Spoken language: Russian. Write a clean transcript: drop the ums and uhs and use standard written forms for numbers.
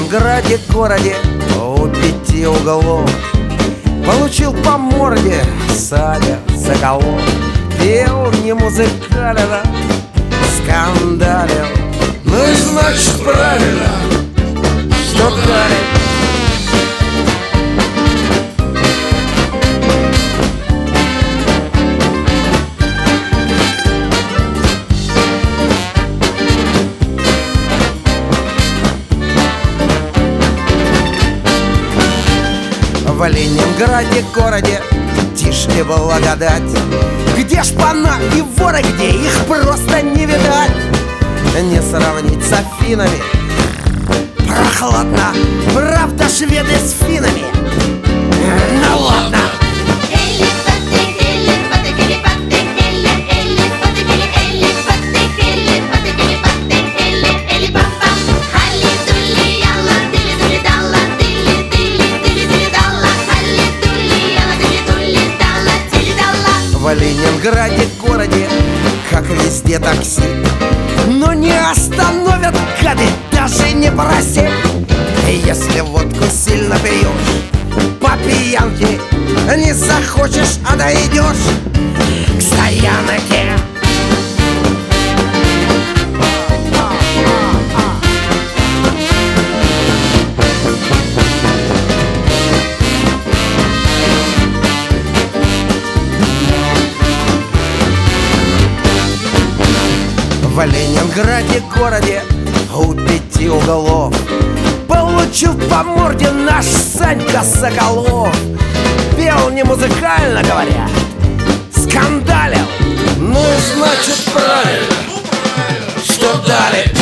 Ленинграде городе у 5 углов получил по морде Саня Соколов. Пел не музыкально, скандалил. Ну и значит правильно, что дали. В Ленинграде городе тишь и благодать, где шпана и воры, где их просто не видать. Не сравнить с Афинами, прохладно, правда, шведы с финнами. Ну ладно. В Ленинграде городе, как везде, такси, но не остановят гады, даже не проси. Если водку сильно пьешь, по пьянке не захочешь, а дойдешь к стоянке. В Ленинграде городе у 5 углов получил по морде наш Санька Соколов. Пел не музыкально, говоря, скандалил. Ну и значит правильно, что дали.